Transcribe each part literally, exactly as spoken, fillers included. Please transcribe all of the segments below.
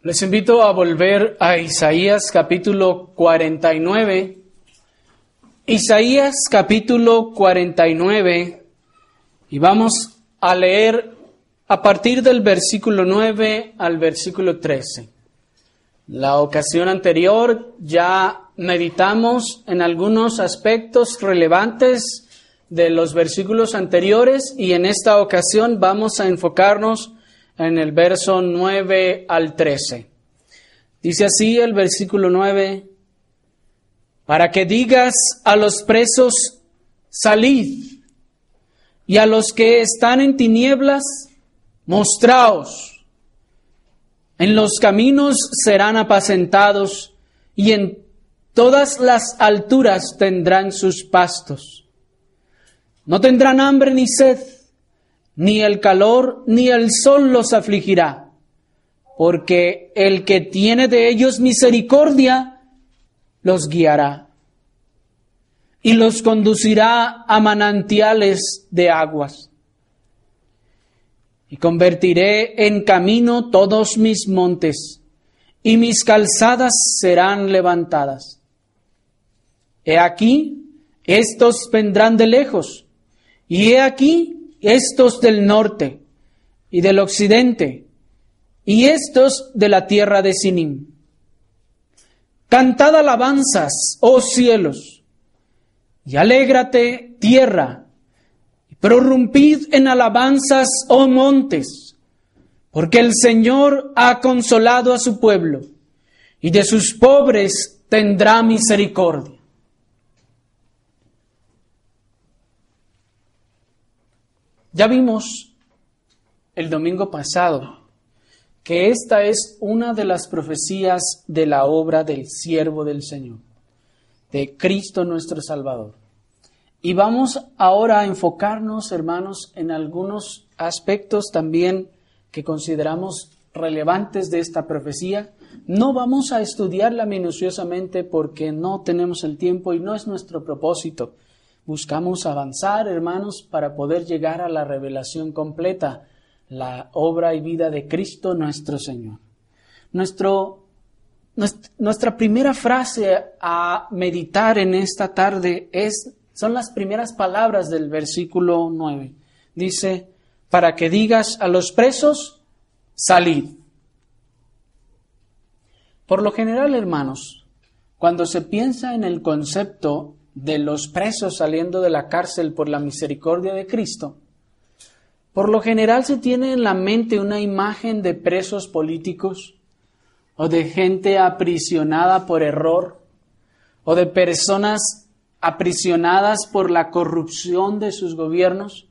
Les invito a volver a Isaías capítulo cuarenta y nueve. Isaías capítulo cuarenta y nueve. Y vamos a leer a partir del versículo nueve al versículo trece. La ocasión anterior ya meditamos en algunos aspectos relevantes de los versículos anteriores y en esta ocasión vamos a enfocarnos en el verso nueve al trece. Dice así el versículo nueve: para que digas a los presos, salid, y a los que están en tinieblas, mostraos. En los caminos serán apacentados, y en todas las alturas tendrán sus pastos. No tendrán hambre ni sed, ni el calor ni el sol los afligirá, porque el que tiene de ellos misericordia los guiará y los conducirá a manantiales de aguas. Y convertiré en camino todos mis montes, y mis calzadas serán levantadas. He aquí, estos vendrán de lejos, y he aquí, estos del norte y del occidente, y estos de la tierra de Sinim. Cantad alabanzas, oh cielos, y alégrate, tierra, y prorrumpid en alabanzas, oh montes, porque el Señor ha consolado a su pueblo, y de sus pobres tendrá misericordia. Ya vimos el domingo pasado que esta es una de las profecías de la obra del siervo del Señor, de Cristo nuestro Salvador. Y vamos ahora a enfocarnos, hermanos, en algunos aspectos también que consideramos relevantes de esta profecía. No vamos a estudiarla minuciosamente porque no tenemos el tiempo y no es nuestro propósito. Buscamos avanzar, hermanos, para poder llegar a la revelación completa, la obra y vida de Cristo nuestro Señor. Nuestro, nuestra primera frase a meditar en esta tarde es, son las primeras palabras del versículo nueve. Dice, para que digas a los presos, salid. Por lo general, hermanos, cuando se piensa en el concepto de los presos saliendo de la cárcel por la misericordia de Cristo, por lo general se tiene en la mente una imagen de presos políticos o de gente aprisionada por error o de personas aprisionadas por la corrupción de sus gobiernos.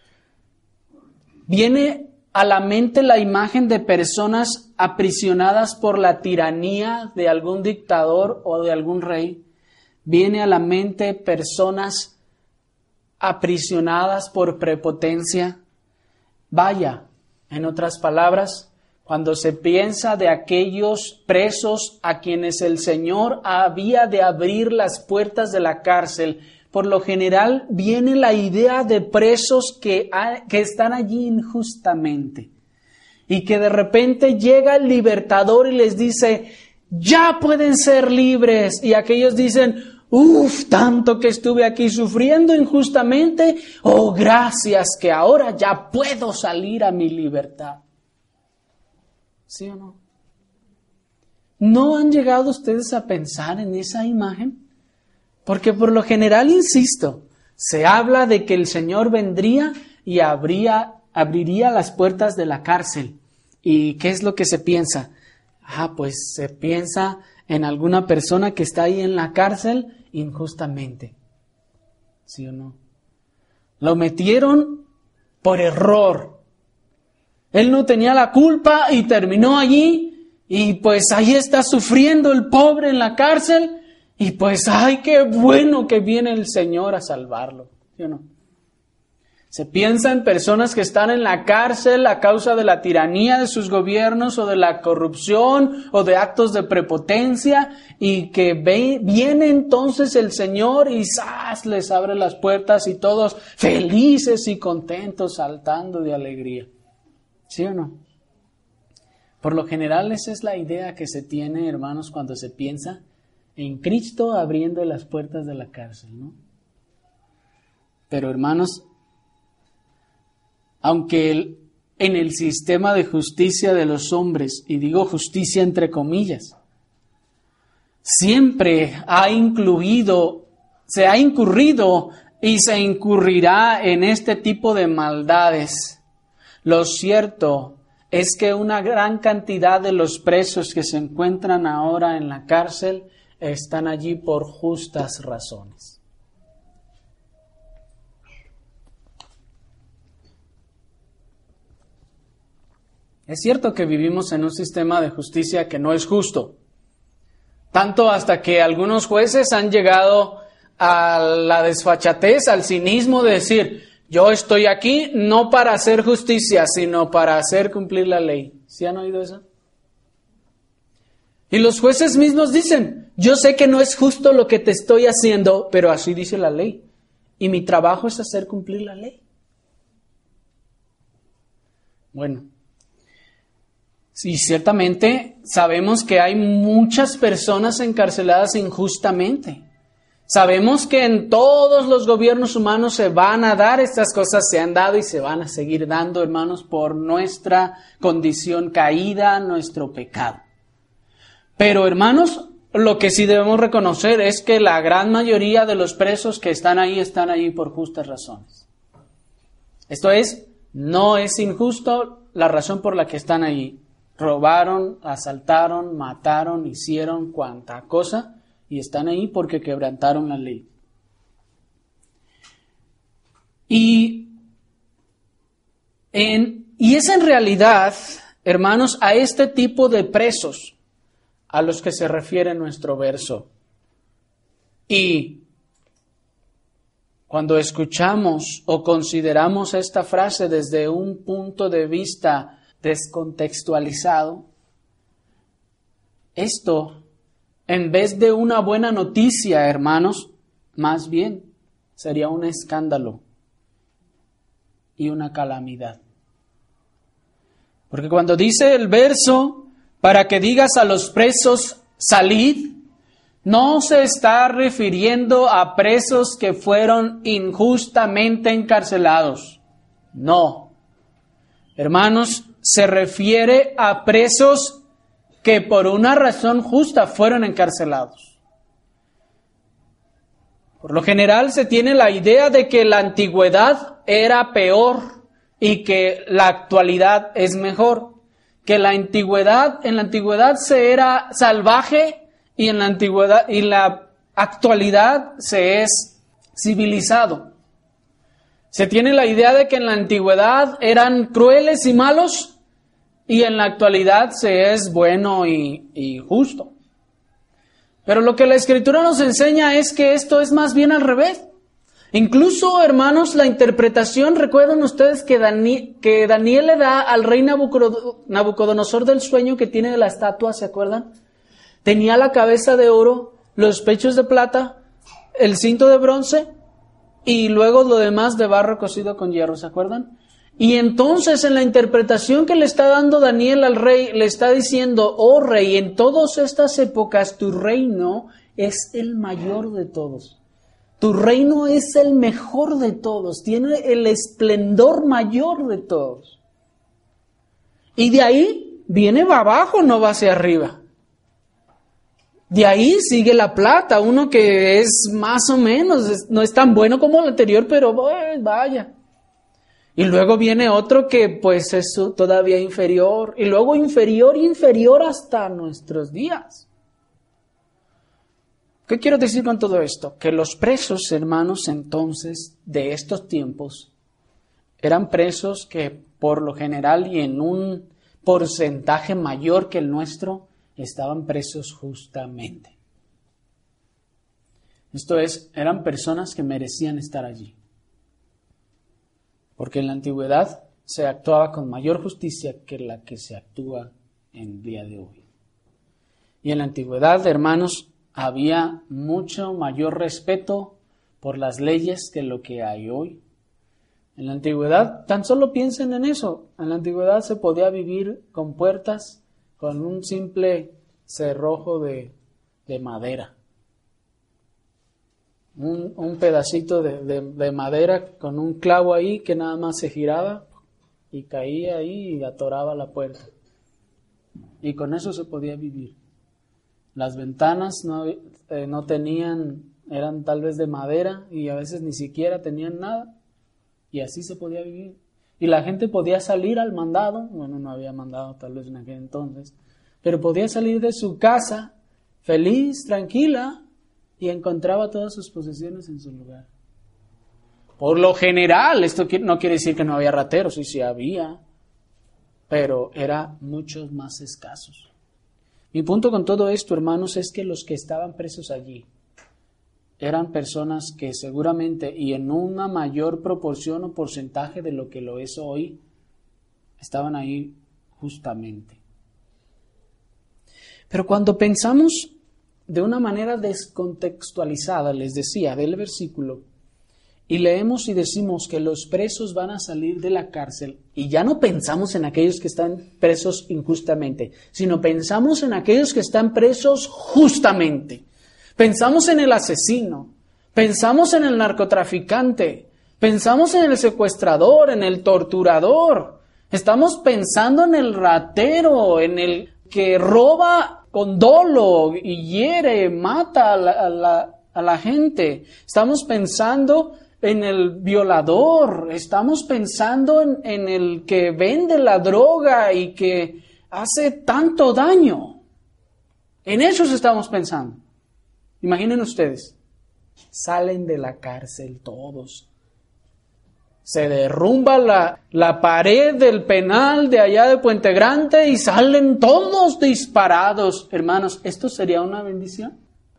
Viene a la mente la imagen de personas aprisionadas por la tiranía de algún dictador o de algún rey. Viene a la mente personas aprisionadas por prepotencia. Vaya, en otras palabras, cuando se piensa de aquellos presos a quienes el Señor había de abrir las puertas de la cárcel, por lo general viene la idea de presos que, que están allí injustamente y que de repente llega el libertador y les dice, ya pueden ser libres, y aquellos dicen, uf, tanto que estuve aquí sufriendo injustamente, oh, gracias que ahora ya puedo salir a mi libertad. ¿Sí o no? ¿No han llegado ustedes a pensar en esa imagen? Porque por lo general, insisto, se habla de que el Señor vendría y abría, abriría las puertas de la cárcel. ¿Y qué es lo que se piensa? Ah, pues se piensa en alguna persona que está ahí en la cárcel injustamente. ¿Sí o no? Lo metieron por error. Él no tenía la culpa y terminó allí y pues ahí está sufriendo el pobre en la cárcel y pues ¡ay, qué bueno que viene el Señor a salvarlo! ¿Sí o no? Se piensa en personas que están en la cárcel a causa de la tiranía de sus gobiernos o de la corrupción o de actos de prepotencia y que ve, viene entonces el Señor y ¡zas! Les abre las puertas y todos felices y contentos saltando de alegría. ¿Sí o no? Por lo general esa es la idea que se tiene, hermanos, cuando se piensa en Cristo abriendo las puertas de la cárcel, ¿no? Pero, hermanos, aunque el, en el sistema de justicia de los hombres, y digo justicia entre comillas, siempre ha incluido, se ha incurrido y se incurrirá en este tipo de maldades, lo cierto es que una gran cantidad de los presos que se encuentran ahora en la cárcel están allí por justas razones. Es cierto que vivimos en un sistema de justicia que no es justo, tanto hasta que algunos jueces han llegado a la desfachatez, al cinismo de decir, yo estoy aquí no para hacer justicia, sino para hacer cumplir la ley. ¿Sí han oído eso? Y los jueces mismos dicen, yo sé que no es justo lo que te estoy haciendo, pero así dice la ley. Y mi trabajo es hacer cumplir la ley. Bueno, sí, ciertamente sabemos que hay muchas personas encarceladas injustamente. Sabemos que en todos los gobiernos humanos se van a dar estas cosas, se han dado y se van a seguir dando, hermanos, por nuestra condición caída, nuestro pecado. Pero, hermanos, lo que sí debemos reconocer es que la gran mayoría de los presos que están ahí, están ahí por justas razones. Esto es, no es injusto la razón por la que están ahí. Robaron, asaltaron, mataron, hicieron cuanta cosa y están ahí porque quebrantaron la ley. Y, en, y es en realidad, hermanos, a este tipo de presos a los que se refiere nuestro verso. Y cuando escuchamos o consideramos esta frase desde un punto de vista descontextualizado, esto, en vez de una buena noticia, hermanos, más bien sería un escándalo y una calamidad. Porque cuando dice el verso, para que digas a los presos, salid, no se está refiriendo a presos que fueron injustamente encarcelados. No. Hermanos, se refiere a presos que por una razón justa fueron encarcelados. Por lo general se tiene la idea de que la antigüedad era peor y que la actualidad es mejor. Que la antigüedad, en la antigüedad se era salvaje y en la antigüedad y la actualidad se es civilizado. Se tiene la idea de que en la antigüedad eran crueles y malos y en la actualidad se es bueno y, y justo. Pero lo que la Escritura nos enseña es que esto es más bien al revés. Incluso, hermanos, la interpretación, recuerdan ustedes que, Dani, que Daniel le da al rey Nabucodonosor del sueño que tiene de la estatua, ¿se acuerdan? Tenía la cabeza de oro, los pechos de plata, el cinto de bronce y luego lo demás de barro cocido con hierro, ¿se acuerdan? Y entonces en la interpretación que le está dando Daniel al rey, le está diciendo, oh rey, en todas estas épocas tu reino es el mayor de todos. Tu reino es el mejor de todos, tiene el esplendor mayor de todos. Y de ahí viene va abajo, no va hacia arriba. De ahí sigue la plata, uno que es más o menos, no es tan bueno como el anterior, pero vaya. Y luego viene otro que pues es todavía inferior, y luego inferior, inferior hasta nuestros días. ¿Qué quiero decir con todo esto? Que los presos, hermanos, entonces, de estos tiempos, eran presos que por lo general y en un porcentaje mayor que el nuestro, estaban presos justamente. Esto es, eran personas que merecían estar allí. Porque en la antigüedad se actuaba con mayor justicia que la que se actúa en el día de hoy. Y en la antigüedad, hermanos, había mucho mayor respeto por las leyes que lo que hay hoy. En la antigüedad, tan solo piensen en eso, en la antigüedad se podía vivir con puertas con un simple cerrojo de, de madera. Un, un pedacito de, de, de madera con un clavo ahí que nada más se giraba y caía ahí y atoraba la puerta. Y con eso se podía vivir. Las ventanas no, eh, no tenían, eran tal vez de madera y a veces ni siquiera tenían nada. Y así se podía vivir. Y la gente podía salir al mandado, bueno, no había mandado tal vez en aquel entonces, pero podía salir de su casa feliz, tranquila, y encontraba todas sus posesiones en su lugar. Por lo general, esto no quiere decir que no había rateros, sí, sí había, pero eran muchos más escasos. Mi punto con todo esto, hermanos, es que los que estaban presos allí eran personas que seguramente, y en una mayor proporción o porcentaje de lo que lo es hoy, estaban ahí justamente. Pero cuando pensamos de una manera descontextualizada, les decía, del versículo, y leemos y decimos que los presos van a salir de la cárcel, y ya no pensamos en aquellos que están presos injustamente, sino pensamos en aquellos que están presos justamente. Pensamos en el asesino, pensamos en el narcotraficante, pensamos en el secuestrador, en el torturador, estamos pensando en el ratero, en el que roba con dolo y hiere, mata a la, a la, a la gente. Estamos pensando en el violador, estamos pensando en, en el que vende la droga y que hace tanto daño. En esos estamos pensando. Imaginen ustedes, salen de la cárcel todos. Se derrumba la, la pared del penal de allá de Puente Grande y salen todos disparados. Hermanos, ¿esto sería una bendición?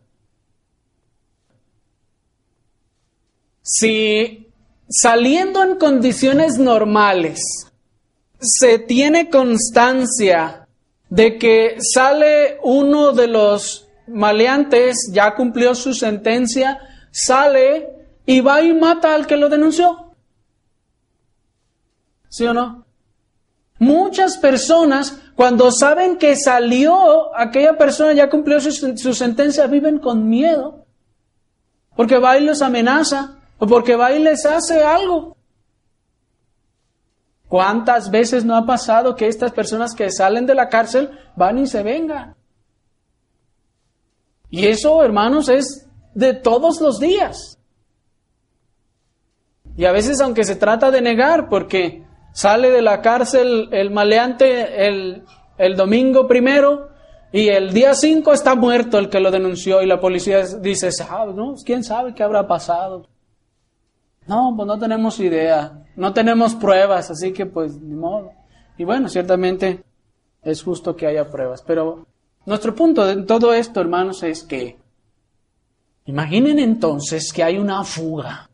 Si saliendo en condiciones normales se tiene constancia de que sale uno de los maleantes, ya cumplió su sentencia, sale y va y mata al que lo denunció. ¿Sí o no? Muchas personas, cuando saben que salió, aquella persona ya cumplió su, su sentencia, viven con miedo. Porque va y los amenaza, o porque va y les hace algo. ¿Cuántas veces no ha pasado que estas personas que salen de la cárcel van y se vengan? Y eso, hermanos, es de todos los días. Y a veces, aunque se trata de negar, porque sale de la cárcel el maleante el, el domingo primero y el día cinco está muerto el que lo denunció y la policía dice, ¿sabe, no? ¿Quién sabe qué habrá pasado? No, pues no tenemos idea, no tenemos pruebas, así que pues ni modo. Y bueno, ciertamente es justo que haya pruebas, pero nuestro punto de todo esto, hermanos, es que imaginen entonces que hay una fuga.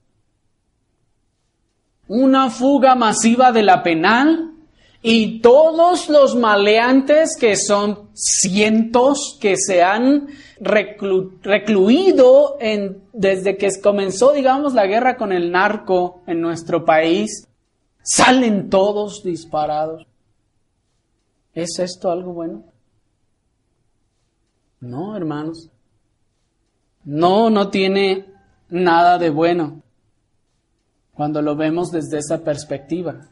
Una fuga masiva de la penal y todos los maleantes, que son cientos, que se han reclu- recluido en, desde que comenzó, digamos, la guerra con el narco en nuestro país, salen todos disparados. ¿Es esto algo bueno? No, hermanos. No, no tiene nada de bueno cuando lo vemos desde esa perspectiva.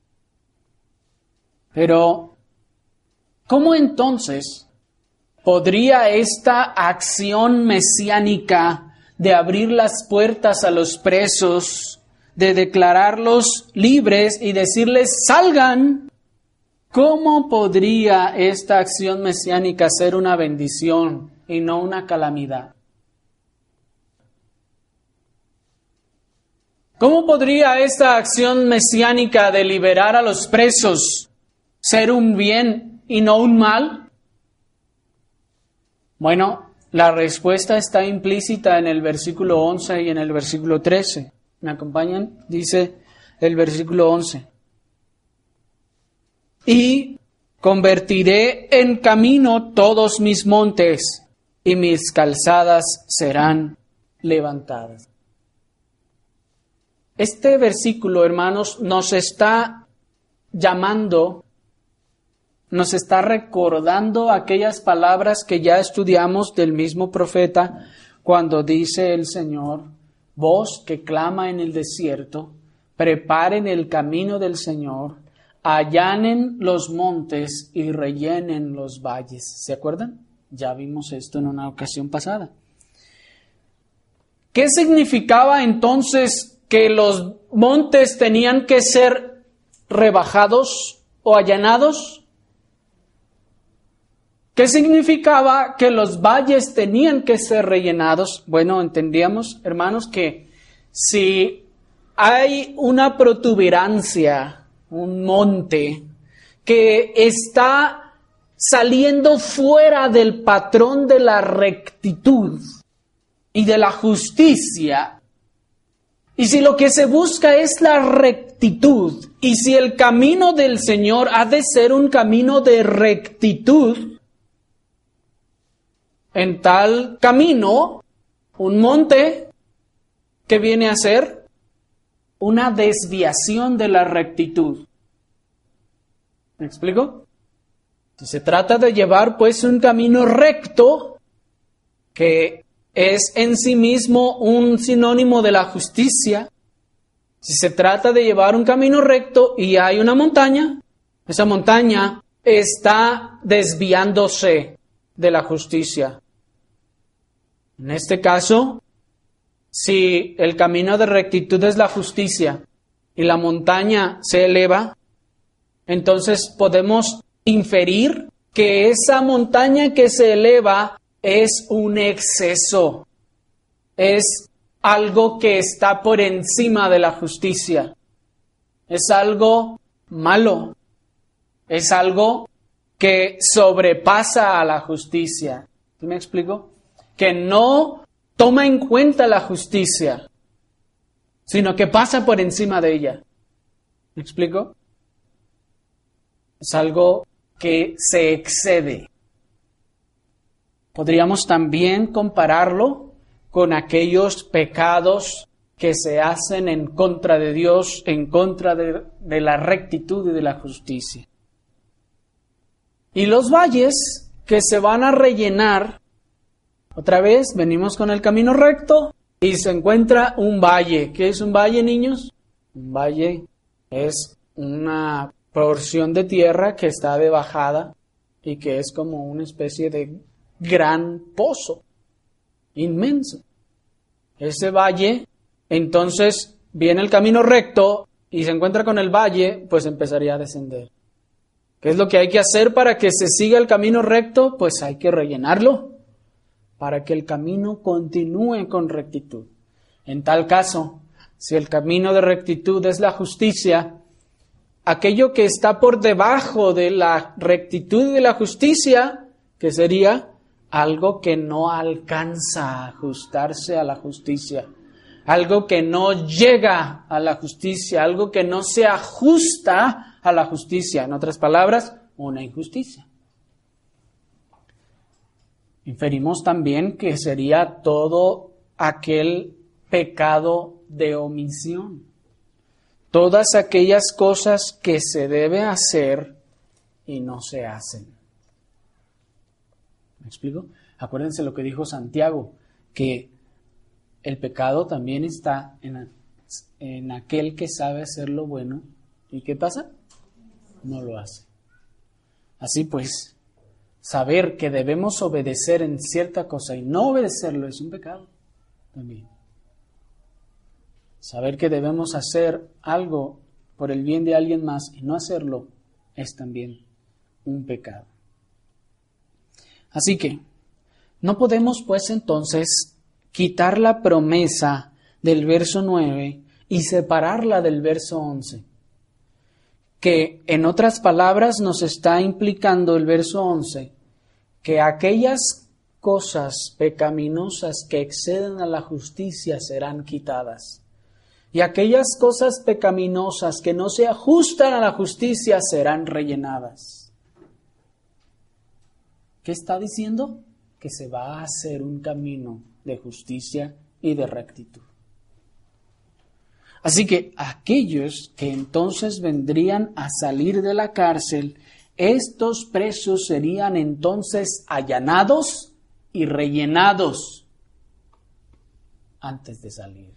Pero, ¿cómo entonces podría esta acción mesiánica de abrir las puertas a los presos, de declararlos libres y decirles salgan, cómo podría esta acción mesiánica ser una bendición y no una calamidad? ¿Cómo podría esta acción mesiánica de liberar a los presos ser un bien y no un mal? Bueno, la respuesta está implícita en el versículo once y en el versículo trece. ¿Me acompañan? Dice el versículo once. Y convertiré en camino todos mis montes y mis calzadas serán levantadas. Este versículo, hermanos, nos está llamando nos está recordando aquellas palabras que ya estudiamos del mismo profeta cuando dice el Señor: voz que clama en el desierto, preparen el camino del Señor, allanen los montes y rellenen los valles. ¿Se acuerdan? Ya vimos esto en una ocasión pasada. ¿Qué significaba entonces que los montes tenían que ser rebajados o allanados? ¿Qué significaba que los valles tenían que ser rellenados? Bueno, entendíamos, hermanos, que si hay una protuberancia, un monte, que está saliendo fuera del patrón de la rectitud y de la justicia, y si lo que se busca es la rectitud, y si el camino del Señor ha de ser un camino de rectitud, en tal camino, un monte, ¿qué viene a ser? Una desviación de la rectitud. ¿Me explico? Si se trata de llevar pues un camino recto, que es en sí mismo un sinónimo de la justicia. Si se trata de llevar un camino recto y hay una montaña, esa montaña está desviándose de la justicia. En este caso, si el camino de rectitud es la justicia y la montaña se eleva, entonces podemos inferir que esa montaña que se eleva es un exceso, es algo que está por encima de la justicia, es algo malo, es algo que sobrepasa a la justicia. ¿Sí me explico? Que no toma en cuenta la justicia, sino que pasa por encima de ella. ¿Me explico? Es algo que se excede. Podríamos también compararlo con aquellos pecados que se hacen en contra de Dios, en contra de, de la rectitud y de la justicia. Y los valles que se van a rellenar, otra vez venimos con el camino recto y se encuentra un valle. ¿Qué es un valle, niños? Un valle es una porción de tierra que está de bajada y que es como una especie de gran pozo inmenso. Ese valle, entonces viene el camino recto y se encuentra con el valle, pues empezaría a descender. ¿Qué es lo que hay que hacer para que se siga el camino recto? Pues hay que rellenarlo para que el camino continúe con rectitud. En tal caso, si el camino de rectitud es la justicia, aquello que está por debajo de la rectitud y de la justicia, que sería algo que no alcanza a ajustarse a la justicia, algo que no llega a la justicia, algo que no se ajusta a la justicia. En otras palabras, una injusticia. Inferimos también que sería todo aquel pecado de omisión. Todas aquellas cosas que se debe hacer y no se hacen. ¿Me explico? Acuérdense lo que dijo Santiago, que el pecado también está en, en aquel que sabe hacer lo bueno. ¿Y qué pasa? No lo hace. Así pues, saber que debemos obedecer en cierta cosa y no obedecerlo es un pecado también. Saber que debemos hacer algo por el bien de alguien más y no hacerlo es también un pecado. Así que, no podemos pues entonces quitar la promesa del verso nueve y separarla del verso once, que en otras palabras nos está implicando el verso once, que aquellas cosas pecaminosas que exceden a la justicia serán quitadas. Y aquellas cosas pecaminosas que no se ajustan a la justicia serán rellenadas. ¿Qué está diciendo? Que se va a hacer un camino de justicia y de rectitud. Así que aquellos que entonces vendrían a salir de la cárcel estos presos serían entonces allanados y rellenados antes de salir.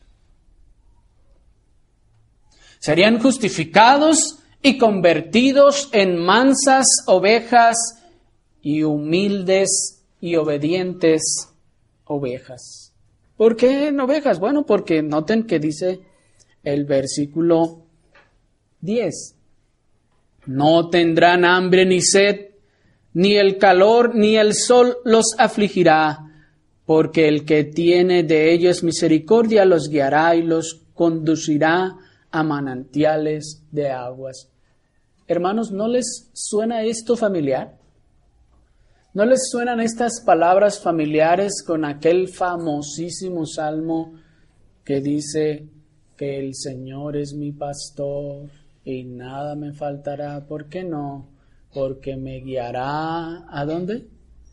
Serían justificados y convertidos en mansas ovejas y humildes y obedientes ovejas. ¿Por qué en ovejas? Bueno, porque noten que dice el versículo diez. No tendrán hambre ni sed, ni el calor ni el sol los afligirá, porque el que tiene de ellos misericordia los guiará y los conducirá a manantiales de aguas. Hermanos, ¿no les suena esto familiar? ¿No les suenan estas palabras familiares con aquel famosísimo salmo que dice que el Señor es mi pastor y nada me faltará? ¿Por qué no? Porque me guiará. ¿A dónde?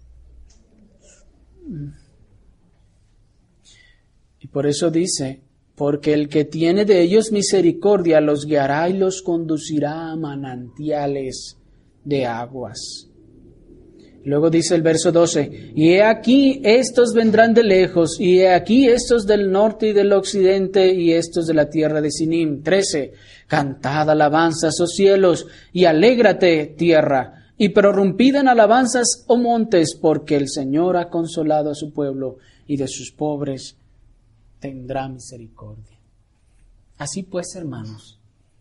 Y por eso dice, porque el que tiene de ellos misericordia los guiará y los conducirá a manantiales de aguas. Luego dice el verso doce, y he aquí estos vendrán de lejos, y he aquí estos del norte y del occidente, y estos de la tierra de Sinim. trece, cantad alabanzas, oh cielos, y alégrate, tierra, y prorrumpid en alabanzas, oh montes, porque el Señor ha consolado a su pueblo, y de sus pobres tendrá misericordia. Así pues, hermanos,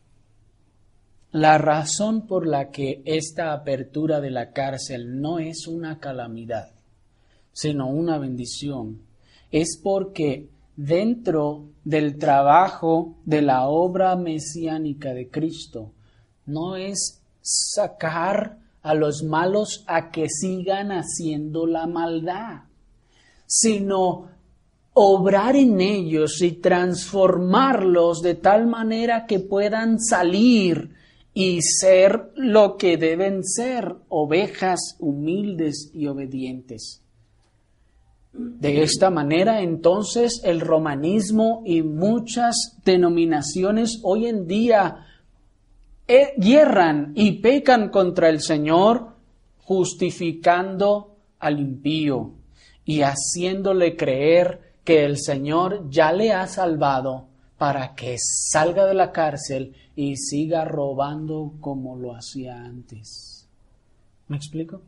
la razón por la que esta apertura de la cárcel no es una calamidad, sino una bendición, es porque dentro del trabajo de la obra mesiánica de Cristo, no es sacar a los malos a que sigan haciendo la maldad, sino obrar en ellos y transformarlos de tal manera que puedan salir y ser lo que deben ser, ovejas humildes y obedientes. De esta manera, entonces, el romanismo y muchas denominaciones hoy en día hierran y pecan contra el Señor, justificando al impío y haciéndole creer que el Señor ya le ha salvado para que salga de la cárcel y siga robando como lo hacía antes. ¿Me explico?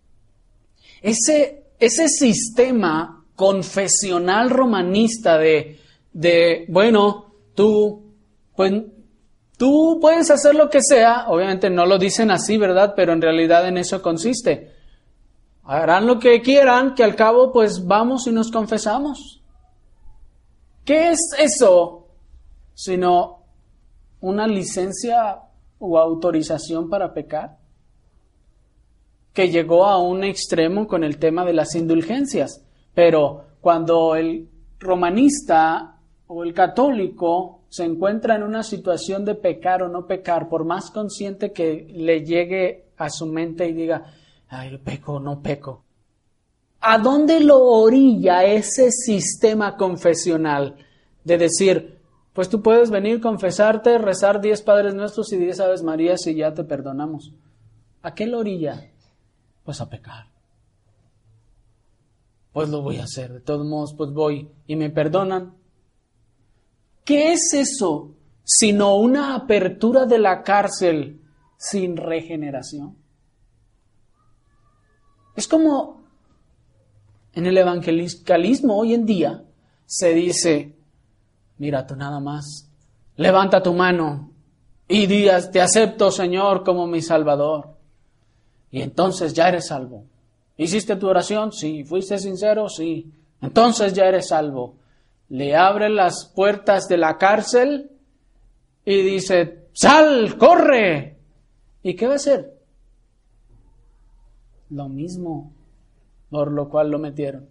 Ese, ese sistema confesional romanista de, de bueno, tú, pues, tú puedes hacer lo que sea, obviamente no lo dicen así, ¿verdad? Pero en realidad en eso consiste. Harán lo que quieran, que al cabo pues vamos y nos confesamos. ¿Qué es eso? Sino una licencia o autorización para pecar, que llegó a un extremo con el tema de las indulgencias. Pero cuando el romanista o el católico se encuentra en una situación de pecar o no pecar, por más consciente que le llegue a su mente y diga, ay, peco o no peco, ¿a dónde lo orilla ese sistema confesional de decir, pues tú puedes venir, confesarte, rezar diez Padres Nuestros y diez Aves Marías y ya te perdonamos? ¿A qué lo orilla? Pues a pecar. Pues lo voy a hacer, de todos modos, pues voy y me perdonan. ¿Qué es eso sino una apertura de la cárcel sin regeneración? Es como en el evangelicalismo hoy en día se dice, mira, tú nada más, levanta tu mano y digas, te acepto, Señor, como mi Salvador. Y entonces ya eres salvo. ¿Hiciste tu oración? Sí. ¿Fuiste sincero? Sí. Entonces ya eres salvo. Le abre las puertas de la cárcel y dice, ¡sal, corre! ¿Y qué va a hacer? Lo mismo por lo cual lo metieron.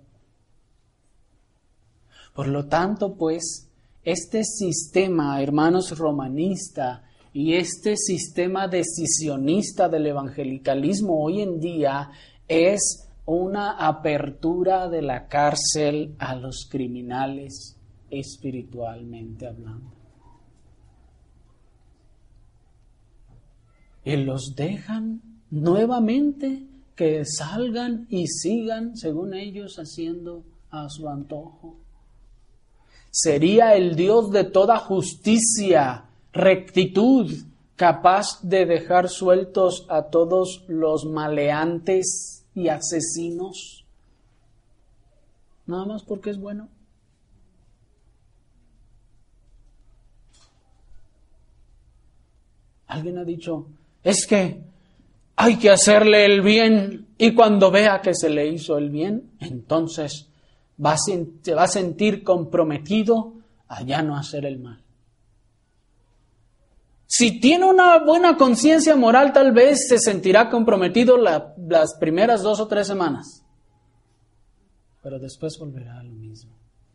Por lo tanto, pues, este sistema, hermanos, romanista y este sistema decisionista del evangelicalismo hoy en día es una apertura de la cárcel a los criminales espiritualmente hablando. Y los dejan nuevamente que salgan y sigan, según ellos, haciendo a su antojo. Sería el Dios de toda justicia, rectitud, capaz de dejar sueltos a todos los maleantes y asesinos, nada más porque es bueno. Alguien ha dicho, es que hay que hacerle el bien y cuando vea que se le hizo el bien, entonces va a, se va a sentir comprometido a ya no hacer el mal. Si tiene una buena conciencia moral, tal vez se sentirá comprometido la, las primeras dos o tres semanas, pero después volverá a lo mismo.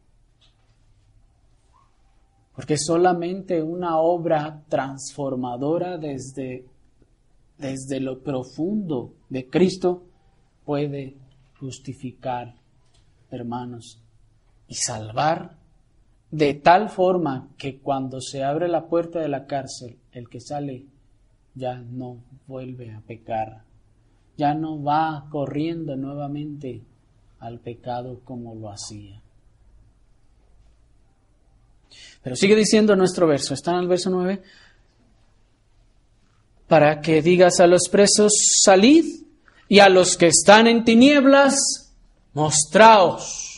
Porque solamente una obra transformadora desde, desde lo profundo de Cristo puede justificar, hermanos, y salvar de tal forma que cuando se abre la puerta de la cárcel, el que sale ya no vuelve a pecar, ya no va corriendo nuevamente al pecado como lo hacía. Pero sigue diciendo nuestro verso, está en el verso nueve, para que digas a los presos, salid, y a los que están en tinieblas, mostraos.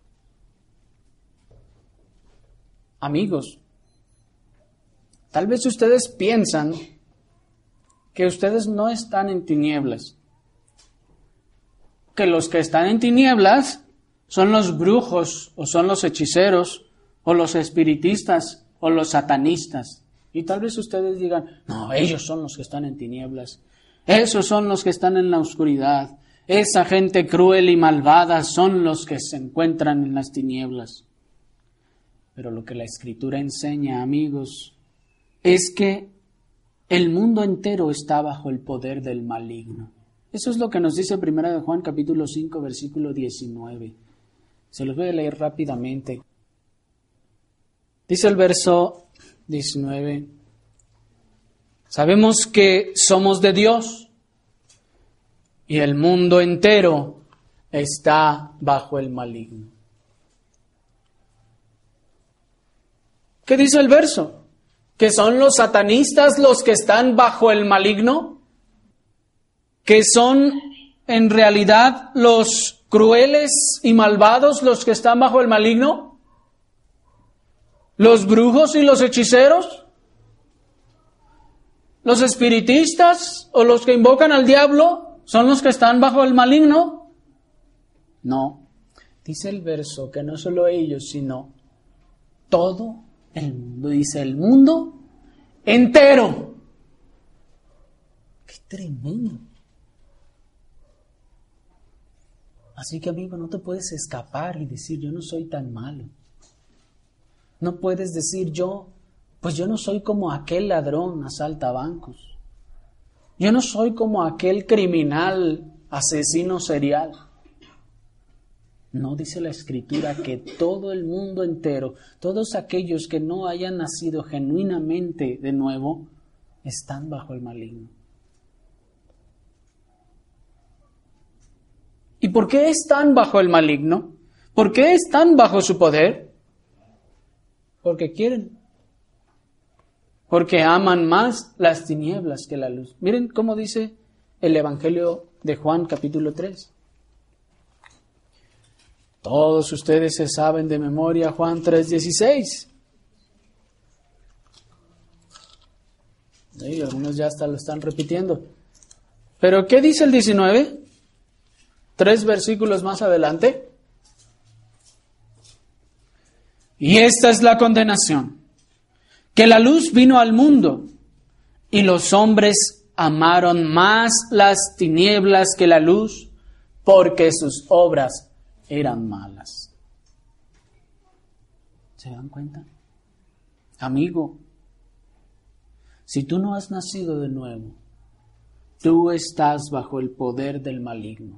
Amigos, tal vez ustedes piensan que ustedes no están en tinieblas, que los que están en tinieblas son los brujos o son los hechiceros o los espiritistas o los satanistas. Y tal vez ustedes digan, no, ellos son los que están en tinieblas, esos son los que están en la oscuridad, esa gente cruel y malvada son los que se encuentran en las tinieblas. Pero lo que la Escritura enseña, amigos, es que el mundo entero está bajo el poder del maligno. Eso es lo que nos dice primera de Juan capítulo cinco, versículo diecinueve. Se los voy a leer rápidamente. Dice el verso diecinueve, sabemos que somos de Dios y el mundo entero está bajo el maligno. ¿Qué dice el verso? ¿Que son los satanistas los que están bajo el maligno? ¿Que son en realidad los crueles y malvados los que están bajo el maligno? ¿Los brujos y los hechiceros? ¿Los espiritistas o los que invocan al diablo son los que están bajo el maligno? No. Dice el verso que no solo ellos, sino todo el mundo, dice el mundo entero. ¡Qué tremendo! Así que, amigo, no te puedes escapar y decir, yo no soy tan malo. No puedes decir, yo, pues yo no soy como aquel ladrón asalta bancos. Yo no soy como aquel criminal asesino serial. No, dice la Escritura que todo el mundo entero, todos aquellos que no hayan nacido genuinamente de nuevo, están bajo el maligno. ¿Y por qué están bajo el maligno? ¿Por qué están bajo su poder? Porque quieren. Porque aman más las tinieblas que la luz. Miren cómo dice el Evangelio de Juan capítulo tres. Todos ustedes se saben de memoria Juan tres dieciséis. Sí, algunos ya hasta lo están repitiendo. ¿Pero qué dice el diecinueve? Tres versículos más adelante. Y esta es la condenación, que la luz vino al mundo y los hombres amaron más las tinieblas que la luz porque sus obras eran malas. ¿Se dan cuenta? Amigo, si tú no has nacido de nuevo, tú estás bajo el poder del maligno.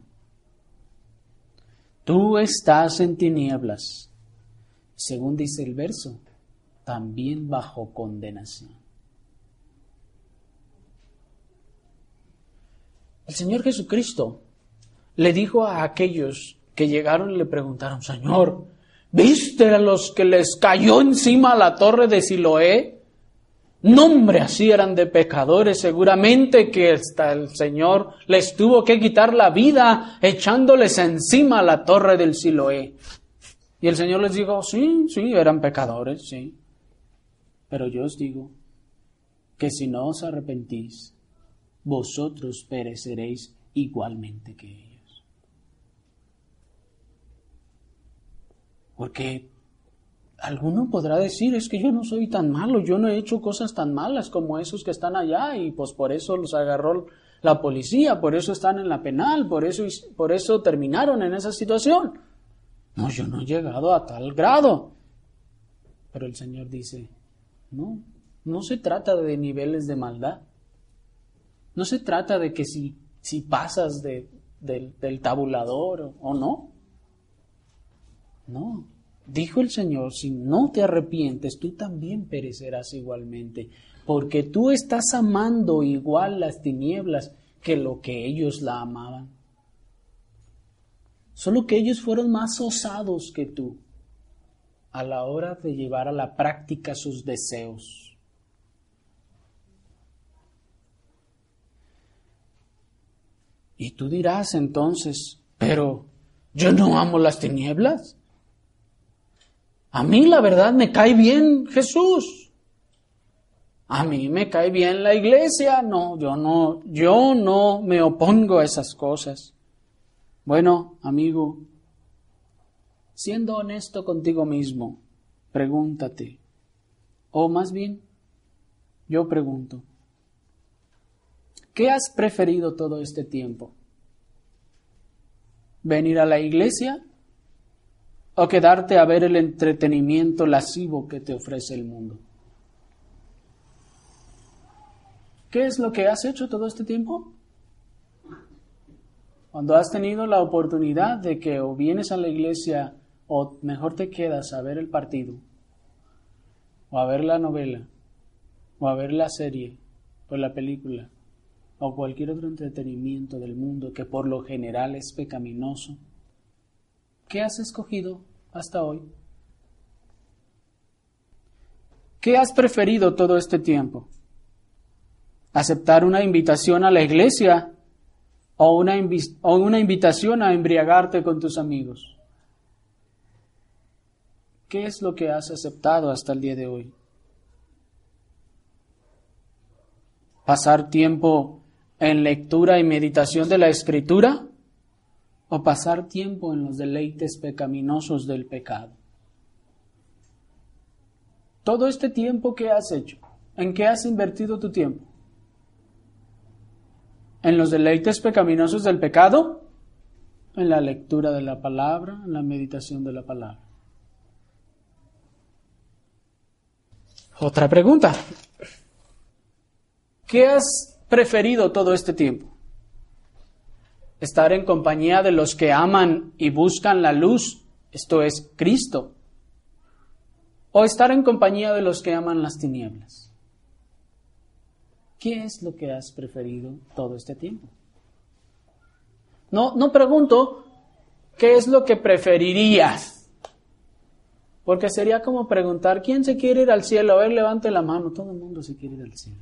Tú estás en tinieblas. Según dice el verso, también bajo condenación. El Señor Jesucristo le dijo a aquellos que llegaron y le preguntaron, Señor, ¿viste a los que les cayó encima la torre de Siloé? No, hombre, así eran de pecadores, seguramente que hasta el Señor les tuvo que quitar la vida echándoles encima la torre del Siloé. Y el Señor les dijo, sí, sí, eran pecadores, sí. Pero yo os digo que si no os arrepentís, vosotros pereceréis igualmente que ellos. Porque alguno podrá decir, es que yo no soy tan malo, yo no he hecho cosas tan malas como esos que están allá y pues por eso los agarró la policía, por eso están en la penal, por eso, por eso terminaron en esa situación. No, yo no he llegado a tal grado. Pero el Señor dice, no, no se trata de niveles de maldad. No se trata de que si, si pasas de, de, del tabulador o, o no. No. Dijo el Señor, si no te arrepientes, tú también perecerás igualmente, porque tú estás amando igual las tinieblas que lo que ellos la amaban. Solo que ellos fueron más osados que tú a la hora de llevar a la práctica sus deseos. Y tú dirás entonces, pero yo no amo las tinieblas. A mí la verdad me cae bien Jesús. A mí me cae bien la iglesia. No, yo no, yo no me opongo a esas cosas. Bueno, amigo, siendo honesto contigo mismo, pregúntate, o más bien, yo pregunto, ¿qué has preferido todo este tiempo? ¿Venir a la iglesia o quedarte a ver el entretenimiento lascivo que te ofrece el mundo? ¿Qué es lo que has hecho todo este tiempo? Cuando has tenido la oportunidad de que o vienes a la iglesia o mejor te quedas a ver el partido, o a ver la novela, o a ver la serie, o la película, o cualquier otro entretenimiento del mundo que por lo general es pecaminoso, ¿qué has escogido hasta hoy? ¿Qué has preferido todo este tiempo? ¿Aceptar una invitación a la iglesia o una, invi- o una invitación a embriagarte con tus amigos? ¿Qué es lo que has aceptado hasta el día de hoy? ¿Pasar tiempo en lectura y meditación de la Escritura? ¿O pasar tiempo en los deleites pecaminosos del pecado? Todo este tiempo, ¿qué has hecho? ¿En qué has invertido tu tiempo? ¿En los deleites pecaminosos del pecado? ¿En la lectura de la palabra? ¿En la meditación de la palabra? Otra pregunta. ¿Qué has preferido todo este tiempo? ¿Estar en compañía de los que aman y buscan la luz, esto es, Cristo? ¿O estar en compañía de los que aman las tinieblas? ¿Qué es lo que has preferido todo este tiempo? No, no pregunto qué es lo que preferirías, porque sería como preguntar, ¿quién se quiere ir al cielo? A ver, levante la mano, todo el mundo se quiere ir al cielo.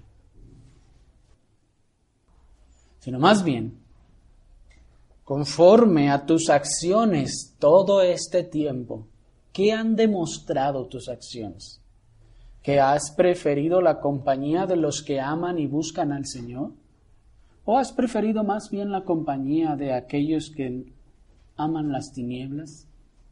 Sino más bien, conforme a tus acciones todo este tiempo, ¿qué han demostrado tus acciones? ¿Que has preferido la compañía de los que aman y buscan al Señor? ¿O has preferido más bien la compañía de aquellos que aman las tinieblas?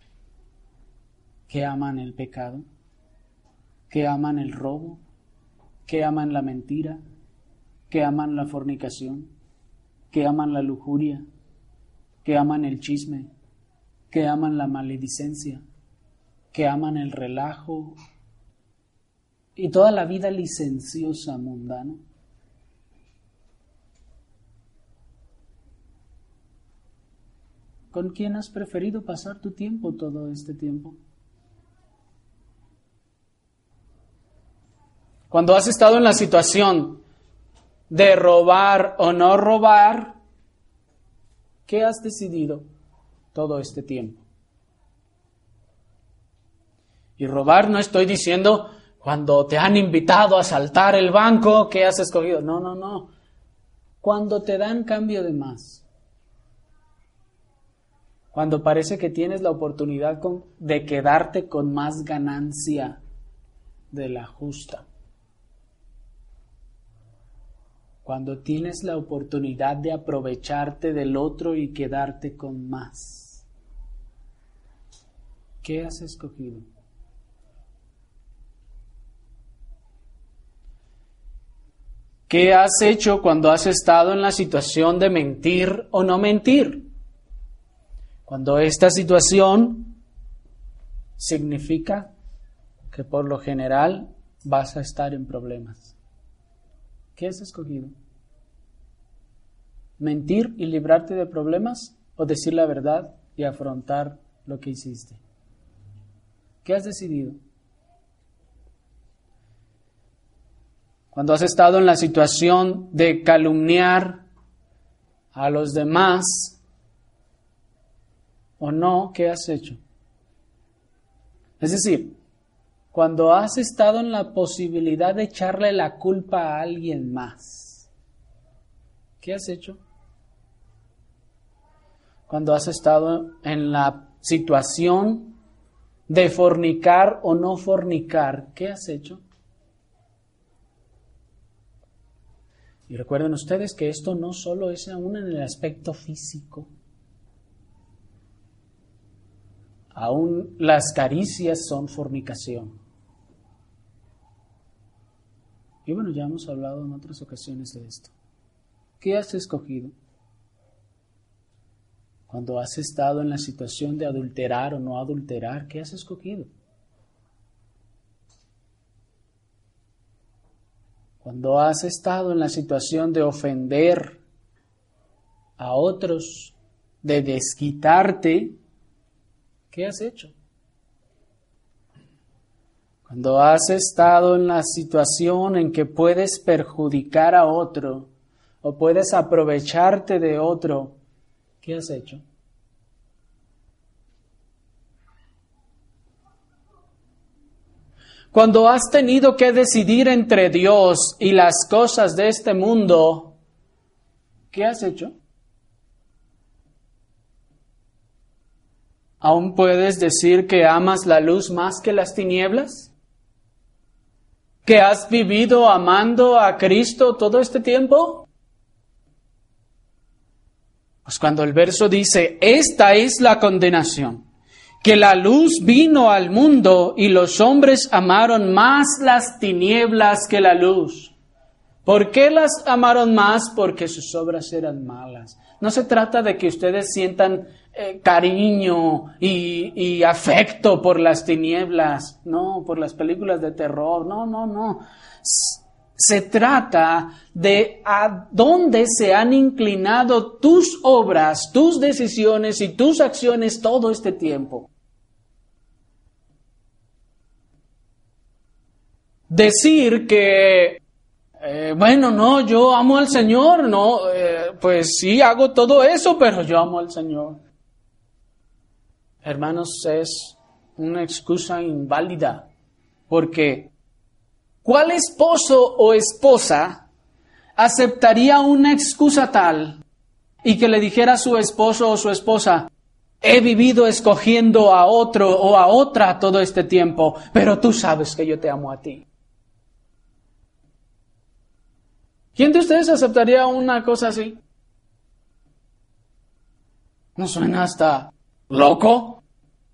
¿Que aman el pecado? ¿Que aman el robo? ¿Que aman la mentira? ¿Que aman la fornicación? ¿Que aman la lujuria? ¿Que aman el chisme? ¿Que aman la maledicencia? ¿Que aman el relajo? Y toda la vida licenciosa, mundana. ¿Con quién has preferido pasar tu tiempo todo este tiempo? Cuando has estado en la situación de robar o no robar, ¿Qué has decidido todo este tiempo? Y robar no estoy diciendo cuando te han invitado a asaltar el banco, ¿qué has escogido? No, no, no. Cuando te dan cambio de más. Cuando parece que tienes la oportunidad con, de quedarte con más ganancia de la justa. Cuando tienes la oportunidad de aprovecharte del otro y quedarte con más. ¿Qué has escogido? ¿Qué has hecho cuando has estado en la situación de mentir o no mentir? Cuando esta situación significa que por lo general vas a estar en problemas. ¿Qué has escogido? ¿Mentir y librarte de problemas o decir la verdad y afrontar lo que hiciste? ¿Qué has decidido? Cuando has estado en la situación de calumniar a los demás o no, ¿qué has hecho? Es decir, cuando has estado en la posibilidad de echarle la culpa a alguien más, ¿qué has hecho? Cuando has estado en la situación de fornicar o no fornicar, ¿qué has hecho? Y recuerden ustedes que esto no solo es aún en el aspecto físico. Aún las caricias son fornicación. Y bueno, ya hemos hablado en otras ocasiones de esto. ¿Qué has escogido? Cuando has estado en la situación de adulterar o no adulterar, ¿qué has escogido? Cuando has estado en la situación de ofender a otros, de desquitarte, ¿qué has hecho? Cuando has estado en la situación en que puedes perjudicar a otro o puedes aprovecharte de otro, ¿qué has hecho? Cuando has tenido que decidir entre Dios y las cosas de este mundo, ¿qué has hecho? ¿Aún puedes decir que amas la luz más que las tinieblas? ¿Que has vivido amando a Cristo todo este tiempo? Pues cuando el verso dice, esta es la condenación, que la luz vino al mundo y los hombres amaron más las tinieblas que la luz. ¿Por qué las amaron más? Porque sus obras eran malas. No se trata de que ustedes sientan eh, cariño y, y afecto por las tinieblas, no, por las películas de terror, no, no, no. Se trata de a dónde se han inclinado tus obras, tus decisiones y tus acciones todo este tiempo. Decir que, eh, bueno, no, yo amo al Señor, no, eh, pues sí, hago todo eso, pero yo amo al Señor. Hermanos, es una excusa inválida, porque ¿cuál esposo o esposa aceptaría una excusa tal y que le dijera a su esposo o su esposa, he vivido escogiendo a otro o a otra todo este tiempo, pero tú sabes que yo te amo a ti? ¿Quién de ustedes aceptaría una cosa así? ¿No suena hasta loco?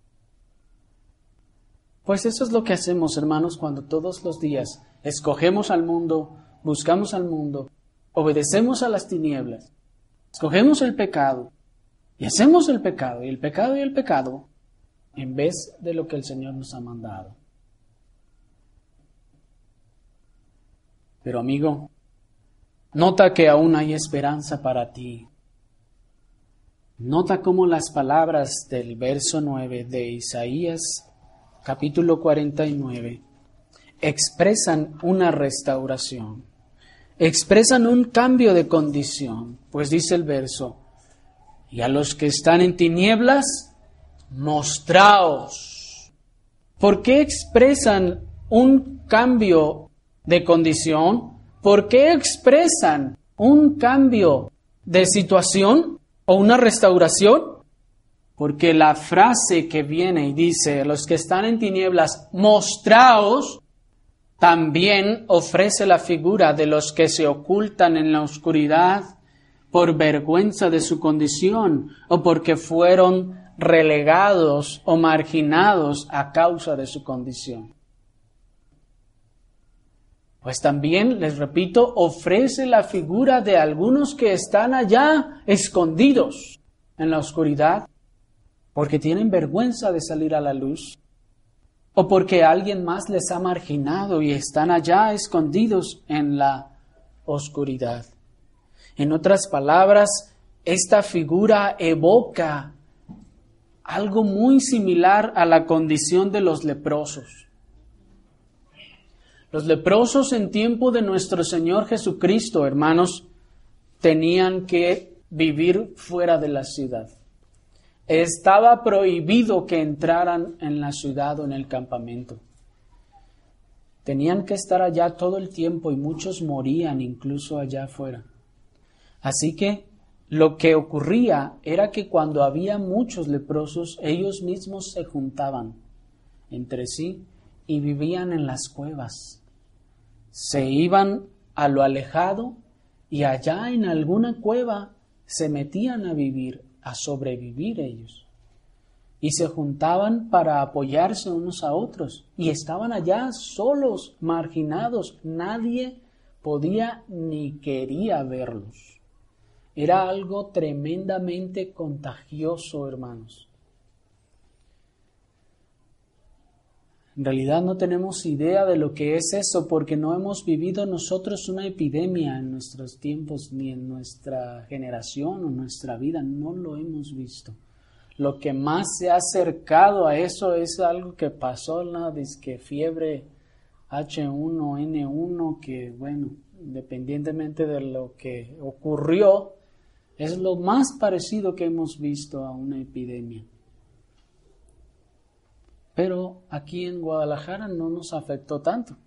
Pues eso es lo que hacemos, hermanos, cuando todos los días escogemos al mundo, buscamos al mundo, obedecemos a las tinieblas, escogemos el pecado y hacemos el pecado y el pecado y el pecado en vez de lo que el Señor nos ha mandado. Pero amigo, nota que aún hay esperanza para ti. Nota cómo las palabras del verso nueve de Isaías capítulo cuarenta y nueve expresan una restauración, expresan un cambio de condición, pues dice el verso, Y a los que están en tinieblas, mostraos. ¿Por qué expresan un cambio de condición? ¿Por qué expresan un cambio de situación o una restauración? Porque la frase que viene y dice, los que están en tinieblas, mostraos, también ofrece la figura de los que se ocultan en la oscuridad por vergüenza de su condición o porque fueron relegados o marginados a causa de su condición. Pues también, les repito, ofrece la figura de algunos que están allá escondidos en la oscuridad porque tienen vergüenza de salir a la luz o porque alguien más les ha marginado y están allá escondidos en la oscuridad. En otras palabras, esta figura evoca algo muy similar a la condición de los leprosos. Los leprosos en tiempo de nuestro Señor Jesucristo, hermanos, tenían que vivir fuera de la ciudad. Estaba prohibido que entraran en la ciudad o en el campamento. Tenían que estar allá todo el tiempo y muchos morían incluso allá afuera. Así que lo que ocurría era que cuando había muchos leprosos, ellos mismos se juntaban entre sí y vivían en las cuevas. Se iban a lo alejado y allá en alguna cueva se metían a vivir, a sobrevivir ellos. Y se juntaban para apoyarse unos a otros. Y estaban allá solos, marginados. Nadie podía ni quería verlos. Era algo tremendamente contagioso, hermanos. En realidad no tenemos idea de lo que es eso porque no hemos vivido nosotros una epidemia en nuestros tiempos ni en nuestra generación o nuestra vida. No lo hemos visto. Lo que más se ha acercado a eso es algo que pasó, la disque fiebre H uno N uno, que bueno, independientemente de lo que ocurrió, es lo más parecido que hemos visto a una epidemia. Pero aquí en Guadalajara no nos afectó tanto.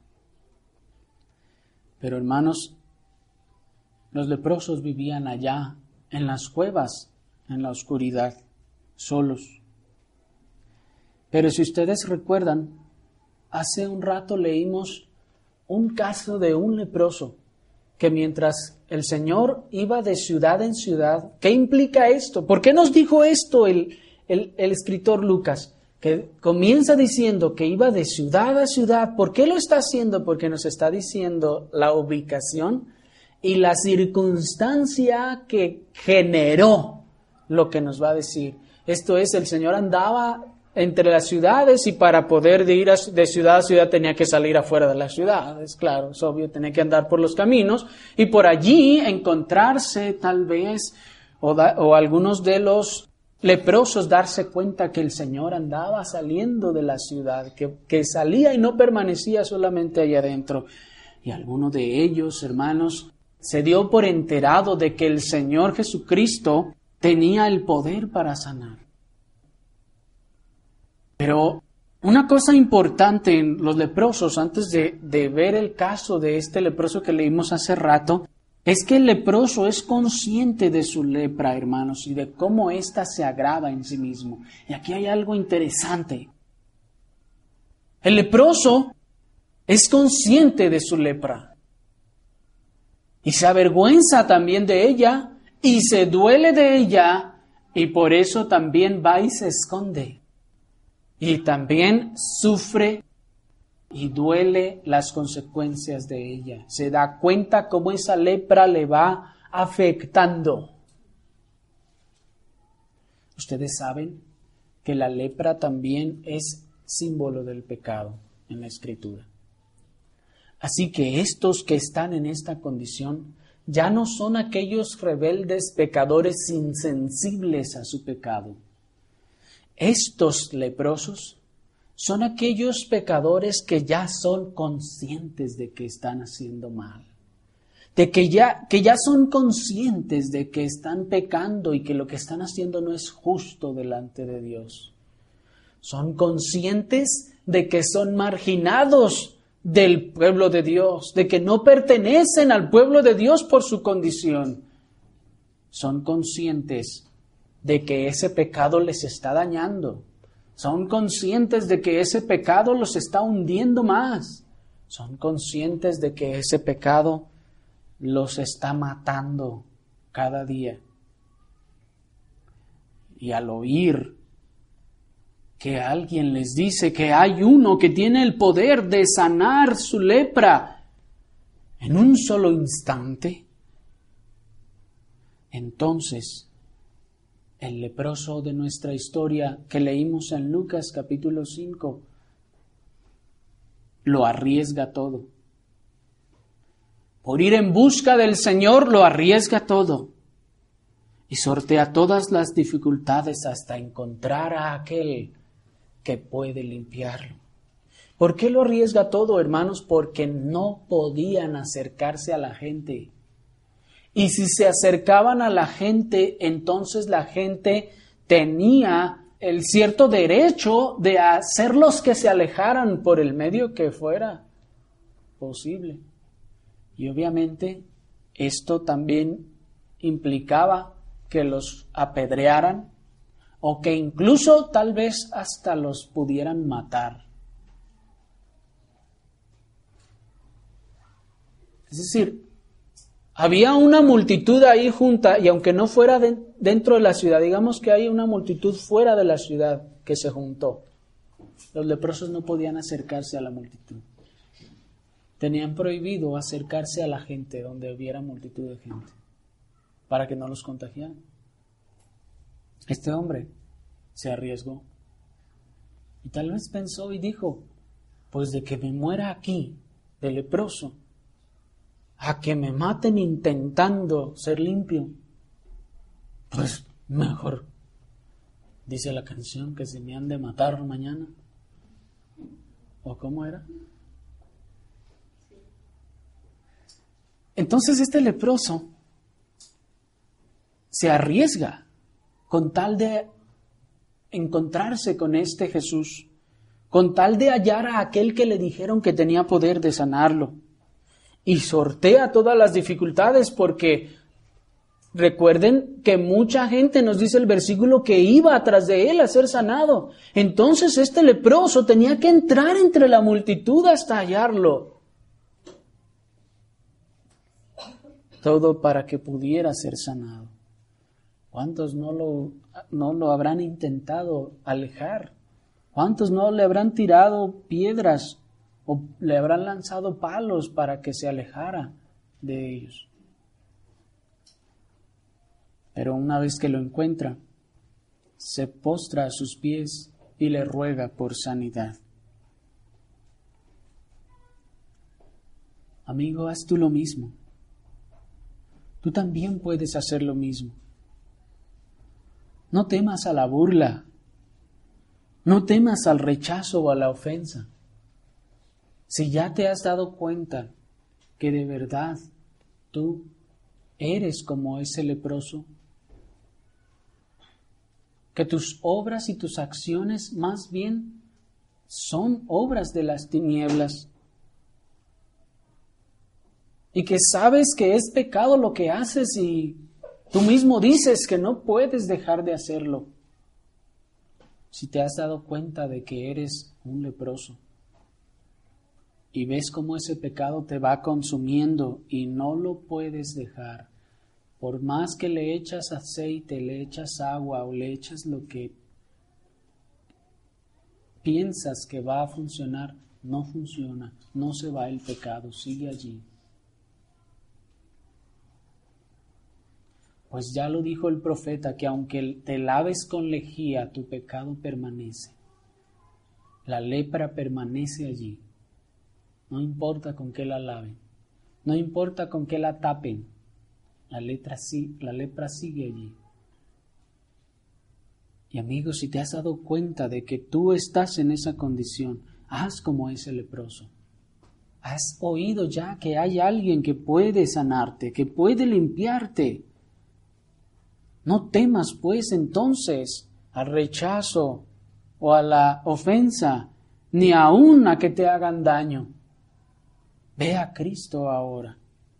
Pero hermanos, los leprosos vivían allá, en las cuevas, en la oscuridad, solos. Pero si ustedes recuerdan, hace un rato leímos un caso de un leproso que mientras el Señor iba de ciudad en ciudad, ¿qué implica esto? ¿Por qué nos dijo esto el, el, el escritor Lucas? Que comienza diciendo que iba de ciudad a ciudad. ¿Por qué lo está haciendo? Porque nos está diciendo la ubicación y la circunstancia que generó lo que nos va a decir. Esto es, el Señor andaba entre las ciudades y para poder de ir a, de ciudad a ciudad tenía que salir afuera de las ciudades. Claro, es obvio, tenía que andar por los caminos y por allí encontrarse tal vez o, da, o algunos de los leprosos darse cuenta que el Señor andaba saliendo de la ciudad, que, que salía y no permanecía solamente allá adentro. Y alguno de ellos, hermanos, se dio por enterado de que el Señor Jesucristo tenía el poder para sanar. Pero una cosa importante en los leprosos, antes de, de ver el caso de este leproso que leímos hace rato, es que el leproso es consciente de su lepra, hermanos, y de cómo ésta se agrava en sí mismo. Y aquí hay algo interesante. El leproso es consciente de su lepra y se avergüenza también de ella y se duele de ella y por eso también va y se esconde. Y también sufre y duele las consecuencias de ella. Se da cuenta cómo esa lepra le va afectando. Ustedes saben que la lepra también es símbolo del pecado en la Escritura. Así que estos que están en esta condición ya no son aquellos rebeldes pecadores insensibles a su pecado. Estos leprosos son aquellos pecadores que ya son conscientes de que están haciendo mal, de que ya, que ya son conscientes de que están pecando y que lo que están haciendo no es justo delante de Dios. Son conscientes de que son marginados del pueblo de Dios, de que no pertenecen al pueblo de Dios por su condición. Son conscientes de que ese pecado les está dañando. Son conscientes de que ese pecado los está hundiendo más. Son conscientes de que ese pecado los está matando cada día. Y al oír que alguien les dice que hay uno que tiene el poder de sanar su lepra en un solo instante, entonces el leproso de nuestra historia que leímos en Lucas capítulo cinco lo arriesga todo. Por ir en busca del Señor lo arriesga todo y sortea todas las dificultades hasta encontrar a aquel que puede limpiarlo. ¿Por qué lo arriesga todo, hermanos? Porque no podían acercarse a la gente. Y si se acercaban a la gente, entonces la gente tenía el cierto derecho de hacerlos que se alejaran por el medio que fuera posible. Y obviamente esto también implicaba que los apedrearan o que incluso tal vez hasta los pudieran matar. Es decir, había una multitud ahí junta, y aunque no fuera de, dentro de la ciudad, digamos que hay una multitud fuera de la ciudad que se juntó. Los leprosos no podían acercarse a la multitud. Tenían prohibido acercarse a la gente donde hubiera multitud de gente, para que no los contagiaran. Este hombre se arriesgó. Y tal vez pensó y dijo, pues de que me muera aquí, de leproso, a que me maten intentando ser limpio, pues mejor. Dice la canción que se me han de matar mañana. ¿O cómo era? Entonces este leproso se arriesga con tal de encontrarse con este Jesús, con tal de hallar a aquel que le dijeron que tenía poder de sanarlo. Y sortea todas las dificultades porque recuerden que mucha gente, nos dice el versículo, que iba atrás de él a ser sanado. Entonces este leproso tenía que entrar entre la multitud hasta hallarlo. Todo para que pudiera ser sanado. ¿Cuántos no lo, no lo habrán intentado alejar? ¿Cuántos no le habrán tirado piedras o le habrán lanzado palos para que se alejara de ellos? Pero una vez que lo encuentra, se postra a sus pies y le ruega por sanidad. Amigo, haz tú lo mismo. Tú también puedes hacer lo mismo. No temas a la burla. No temas al rechazo o a la ofensa. Si ya te has dado cuenta que de verdad tú eres como ese leproso, que tus obras y tus acciones más bien son obras de las tinieblas, y que sabes que es pecado lo que haces y tú mismo dices que no puedes dejar de hacerlo. Si te has dado cuenta de que eres un leproso y ves cómo ese pecado te va consumiendo y no lo puedes dejar, por más que le echas aceite, le echas agua o le echas lo que piensas que va a funcionar, no funciona, no se va el pecado, sigue allí. Pues ya lo dijo el profeta, que aunque te laves con lejía, tu pecado permanece. La lepra permanece allí. No importa con qué la laven, no importa con qué la tapen, la, letra, la lepra sigue allí. Y amigo, si te has dado cuenta de que tú estás en esa condición, haz como ese leproso. Has oído ya que hay alguien que puede sanarte, que puede limpiarte. No temas pues entonces al rechazo o a la ofensa, ni aun a que te hagan daño. Ve a Cristo ahora.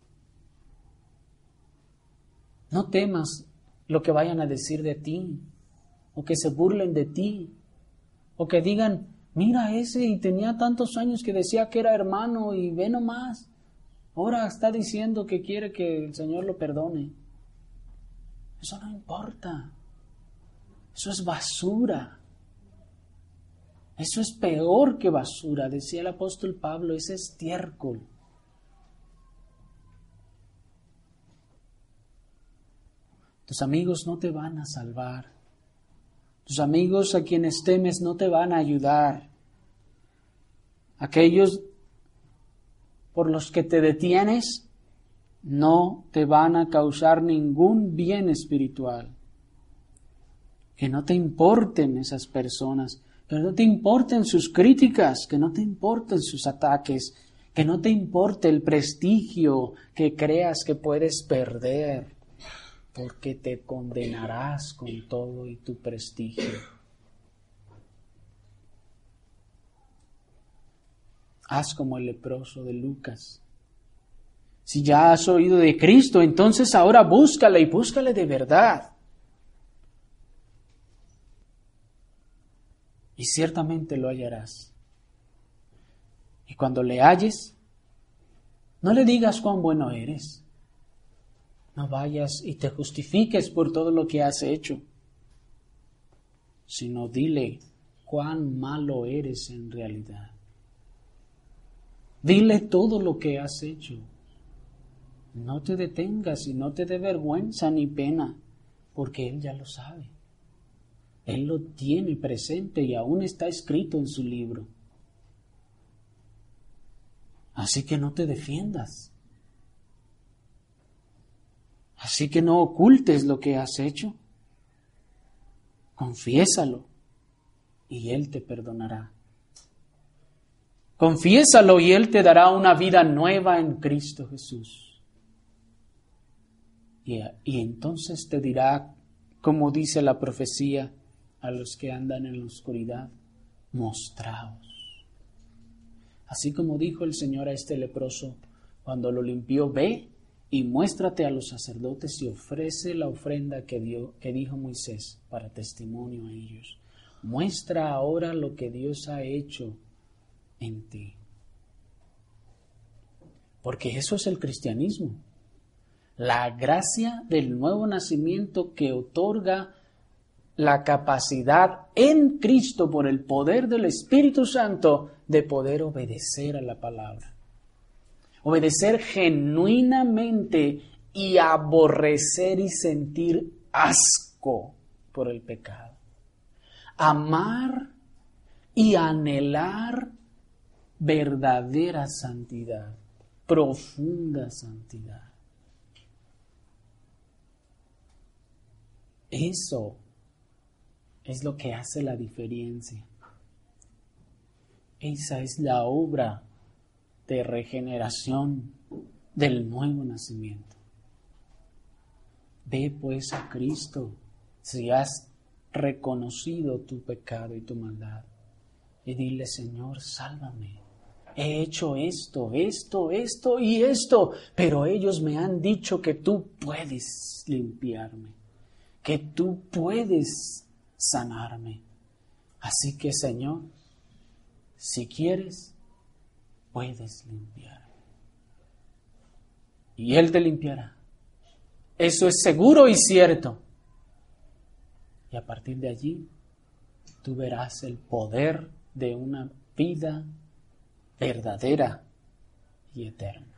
No temas lo que vayan a decir de ti, o que se burlen de ti, o que digan, mira ese y tenía tantos años que decía que era hermano y ve nomás, ahora está diciendo que quiere que el Señor lo perdone. Eso no importa. Eso es basura. Eso es peor que basura, decía el apóstol Pablo, ese es estiércol. Tus amigos no te van a salvar. Tus amigos a quienes temes no te van a ayudar. Aquellos por los que te detienes no te van a causar ningún bien espiritual. Que no te importen esas personas, que no te importen sus críticas, que no te importen sus ataques, que no te importe el prestigio que creas que puedes perder, porque te condenarás con todo y tu prestigio. Haz como el leproso de Lucas. Si ya has oído de Cristo, entonces ahora búscale y búscale de verdad. Y ciertamente lo hallarás. Y cuando le halles, no le digas cuán bueno eres. No vayas y te justifiques por todo lo que has hecho, sino dile cuán malo eres en realidad. Dile todo lo que has hecho. No te detengas y no te dé vergüenza ni pena, porque Él ya lo sabe. Él lo tiene presente y aún está escrito en su libro. Así que no te defiendas. Así que no ocultes lo que has hecho. Confiésalo y Él te perdonará. Confiésalo y Él te dará una vida nueva en Cristo Jesús. Y, y entonces te dirá, como dice la profecía, a los que andan en la oscuridad, mostraos. Así como dijo el Señor a este leproso, cuando lo limpió, ve y muéstrate a los sacerdotes y ofrece la ofrenda que dio, que dijo Moisés para testimonio a ellos. Muestra ahora lo que Dios ha hecho en ti. Porque eso es el cristianismo. La gracia del nuevo nacimiento que otorga la capacidad en Cristo por el poder del Espíritu Santo de poder obedecer a la palabra. Obedecer genuinamente y aborrecer y sentir asco por el pecado. Amar y anhelar verdadera santidad, profunda santidad. Eso es lo que hace la diferencia. Esa es la obra de regeneración del nuevo nacimiento. Ve pues a Cristo si has reconocido tu pecado y tu maldad y dile: Señor, sálvame. He hecho esto, esto, esto y esto, pero ellos me han dicho que tú puedes limpiarme, que tú puedes sanarme. Así que, Señor, si quieres, puedes limpiarme. Y Él te limpiará. Eso es seguro y cierto. Y a partir de allí, tú verás el poder de una vida verdadera y eterna.